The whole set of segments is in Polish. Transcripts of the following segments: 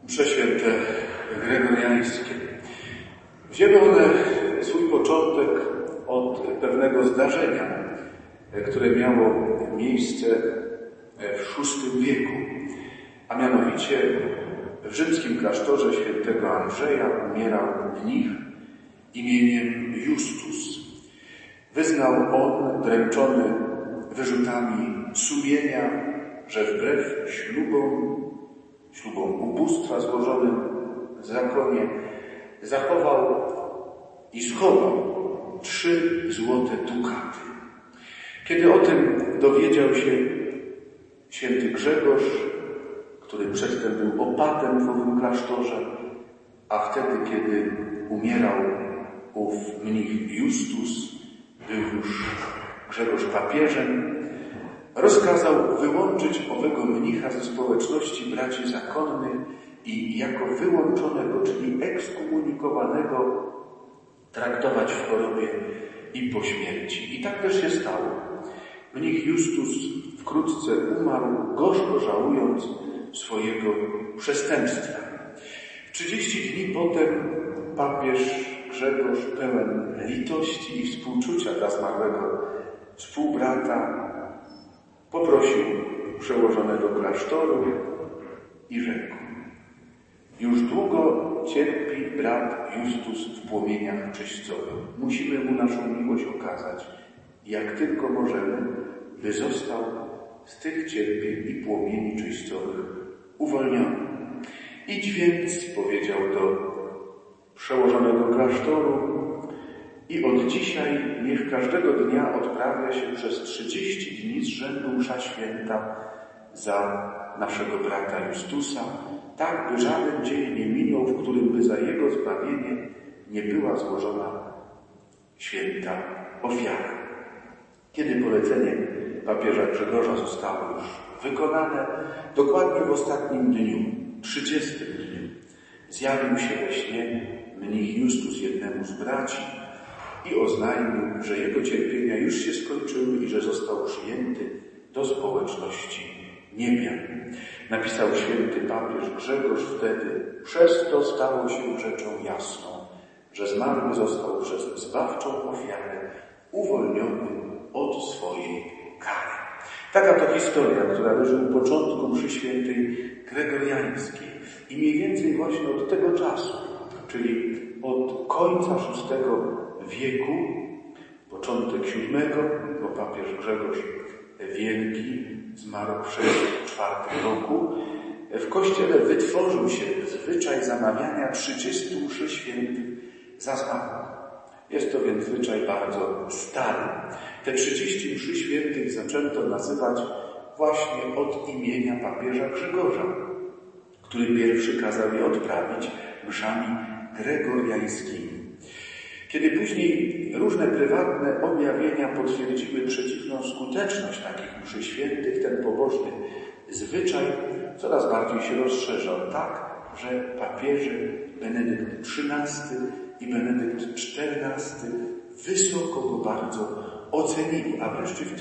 Msze święte gregoriańskie. Wzięły one swój początek od pewnego zdarzenia, które miało miejsce w VI wieku, a mianowicie w rzymskim klasztorze świętego Andrzeja umierał mnich imieniem Justus. Wyznał on, dręczony wyrzutami sumienia, że wbrew ślubom ubóstwa złożonym w zakonie zachował i schował 3 złote dukaty. Kiedy o tym dowiedział się święty Grzegorz, który przedtem był opatem w owym klasztorze, a wtedy, kiedy umierał ów mnich Justus, był już Grzegorz papieżem, rozkazał wyłączyć owego mnicha ze społeczności braci zakonnych i jako wyłączonego, czyli ekskomunikowanego, traktować w chorobie i po śmierci. I tak też się stało. Mnich Justus wkrótce umarł, gorzko żałując swojego przestępstwa. 30 dni potem papież Grzegorz, pełen litości i współczucia dla zmarłego współbrata, poprosił przełożonego klasztoru i rzekł: już długo cierpi brat Justus w płomieniach czyścowych. Musimy mu naszą miłość okazać, jak tylko możemy, by został z tych cierpień i płomieni czyścowych uwolniony. Idź więc, powiedział do przełożonego klasztoru, i od dzisiaj niech każdego dnia odprawia się przez 30 dni z rzędu msza święta za naszego brata Justusa, tak by żaden dzień nie minął, w którym by za jego zbawienie nie była złożona święta ofiara. Kiedy polecenie papieża Grzegorza zostało już wykonane, dokładnie w ostatnim dniu, 30 dniu, zjawił się we śnie mnich Justus jednemu z braci i oznajmił, że jego cierpienia już się skończyły i że został przyjęty do społeczności niebian. Napisał święty papież Grzegorz wtedy: przez to stało się rzeczą jasną, że zmarły został przez zbawczą ofiarę uwolniony od swojej kary. Taka to historia, która leży u początku mszy świętej gregoriańskiej. I mniej więcej właśnie od tego czasu, czyli od końca VI wieku, początek VII, bo papież Grzegorz Wielki zmarł w 604 roku, w Kościele wytworzył się zwyczaj zamawiania 30 mszy świętych za zmarłych. Jest to więc zwyczaj bardzo stary. Te 30 mszy świętych zaczęto nazywać właśnie od imienia papieża Grzegorza, który pierwszy kazał je odprawić mszami gregoriańskimi. Kiedy później różne prywatne objawienia potwierdziły przeciwną skuteczność takich mszy świętych, ten pobożny zwyczaj coraz bardziej się rozszerzał, tak, że papieże Benedykt XIII i Benedykt XIV wysoko go bardzo ocenili, a wreszcie w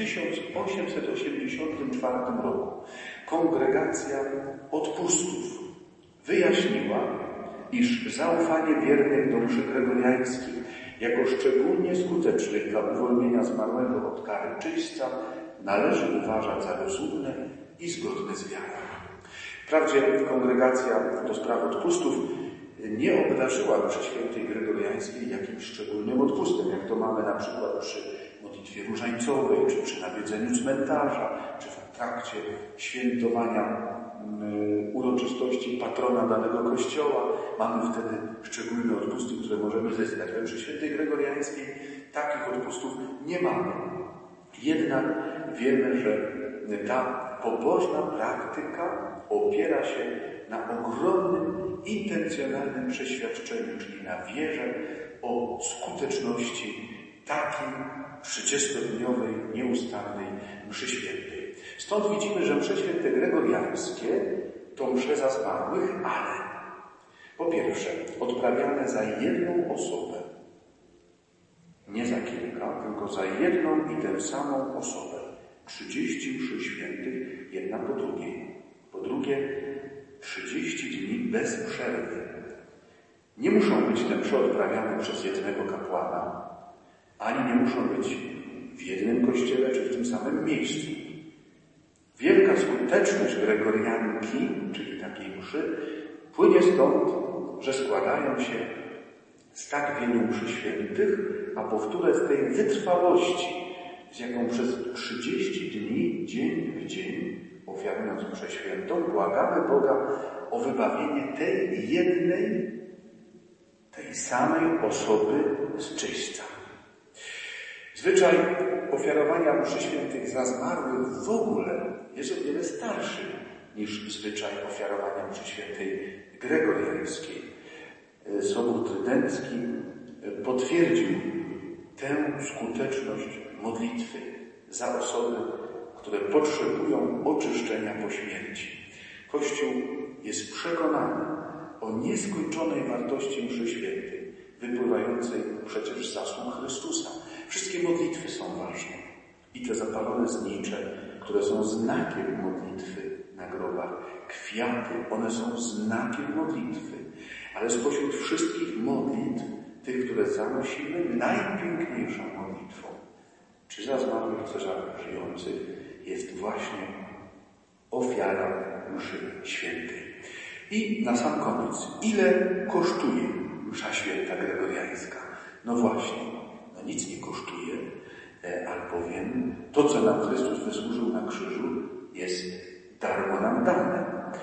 1884 roku Kongregacja Odpustów wyjaśniła, iż zaufanie wiernych do mszy gregoriańskich jako szczególnie skutecznych dla uwolnienia zmarłego od kary czyśćca należy uważać za rozumne i zgodne z wiarą. Wprawdzie Kongregacja do spraw odpustów nie obdarzyła mszy świętej gregoriańskiej jakimś szczególnym odpustem, jak to mamy na przykład przy modlitwie różańcowej, czy przy nawiedzeniu cmentarza, czy w trakcie świętowania uroczystości patrona danego kościoła. Mamy wtedy szczególne odpusty, które możemy zyskać. We mszy świętej gregoriańskiej takich odpustów nie mamy. Jednak wiemy, że ta pobożna praktyka opiera się na ogromnym, intencjonalnym przeświadczeniu, czyli na wierze o skuteczności takiej 30-dniowej, nieustannej mszy świętej. Stąd widzimy, że msze święte gregoriańskie to msze za zmarłych, ale po pierwsze odprawiane za jedną osobę, nie za kilka, tylko za jedną i tę samą osobę. 30 mszy świętych, jedna po drugiej. Po drugie, 30 dni bez przerwy. Nie muszą być te msze odprawiane przez jednego kapłana, ani nie muszą być w jednym kościele czy w tym samym miejscu. Wielka skuteczność gregorianki, czyli takiej mszy, płynie stąd, że składają się z tak wielu mszy świętych, a powtórę z tej wytrwałości, z jaką przez 30 dni, dzień w dzień, ofiarując mszę świętą, błagamy Boga o wybawienie tej jednej, tej samej osoby z czyśćca. Zwyczaj ofiarowania mszy świętych za zmarłych w ogóle jest o wiele starszy niż zwyczaj ofiarowania mszy świętej gregoriańskiej. Sobór Trydencki potwierdził tę skuteczność modlitwy za osoby, które potrzebują oczyszczenia po śmierci. Kościół jest przekonany o nieskończonej wartości mszy świętej, wypływającej przecież z zasług Chrystusa. Wszystkie modlitwy są ważne. I te zapalone znicze, które są znakiem modlitwy na grobach, kwiaty, one są znakiem modlitwy. Ale spośród wszystkich modlitw, tych, które zanosimy, najpiękniejszą modlitwą, czy za zmarłych, czy za żyjących, jest właśnie ofiara mszy świętej. I na sam koniec, ile kosztuje msza święta gregoriańska? No właśnie, nic nie kosztuje, albowiem to, co nam Chrystus wysłużył na krzyżu, jest darmo nam dane.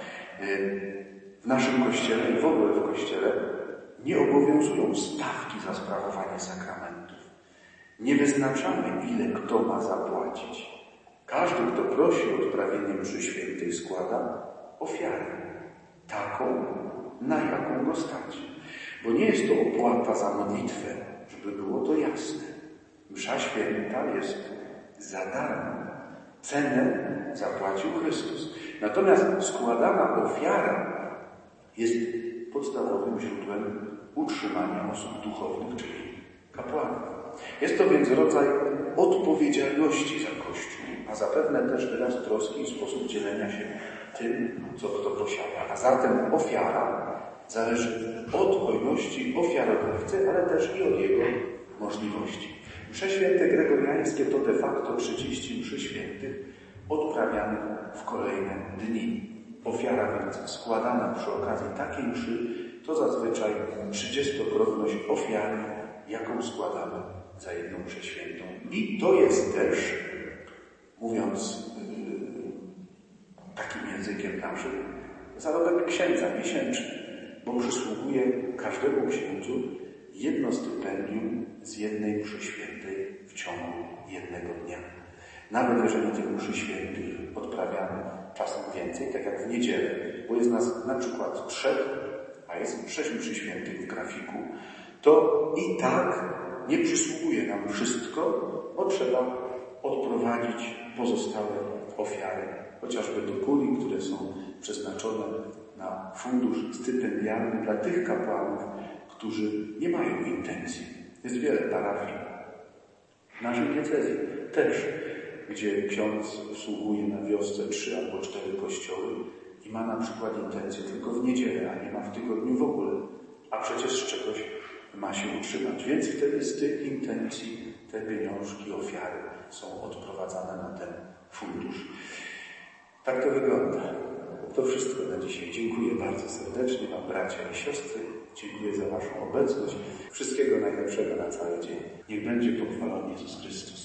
W naszym Kościele i w ogóle w Kościele nie obowiązują stawki za sprawowanie sakramentów. Nie wyznaczamy, ile kto ma zapłacić. Każdy, kto prosi o odprawienie mszy świętej, składa ofiarę. Taką, na jaką go stać. Bo nie jest to opłata za modlitwę, żeby było to jasne. Msza święta jest za darmo. Cenę zapłacił Chrystus. Natomiast składana ofiara jest podstawowym źródłem utrzymania osób duchownych, czyli kapłanów. Jest to więc rodzaj odpowiedzialności za Kościół, a zapewne też wyraz troski i sposób dzielenia się tym, co kto posiada. A zatem ofiara zależy od hojności ofiarodawcy, ale też i od jego możliwości. Msze święte gregoriańskie to de facto 30 mszy świętych odprawianych w kolejne dni. Ofiara więc składana przy okazji takiej mszy to zazwyczaj 30-krotność ofiary, jaką składamy za jedną mszę świętą. I to jest też, mówiąc takim językiem naszym, zarobek księdza miesięczny, bo przysługuje każdemu księdzu jedno stypendium z jednej mszy świętej w ciągu jednego dnia. Nawet jeżeli tych mszy świętych odprawiamy czasem więcej, tak jak w niedzielę, bo jest nas na przykład 3, a jest 6 mszy świętych w grafiku, to i tak nie przysługuje nam wszystko, bo trzeba odprowadzić pozostałe ofiary, chociażby do kuli, które są przeznaczone na fundusz stypendialny dla tych kapłanów, którzy nie mają intencji. Jest wiele parafii w naszej diecezji też, gdzie ksiądz usługuje na wiosce 3 albo 4 kościoły i ma na przykład intencję tylko w niedzielę, a nie ma w tygodniu w ogóle, a przecież z czegoś ma się utrzymać. Więc wtedy z tych intencji te pieniążki, ofiary są odprowadzane na ten fundusz. Tak to wygląda. To wszystko na dzisiaj. Dziękuję bardzo serdecznie Wam, bracia i siostry. Dziękuję za Waszą obecność. Wszystkiego najlepszego na cały dzień. Niech będzie pochwalony Jezus Chrystus.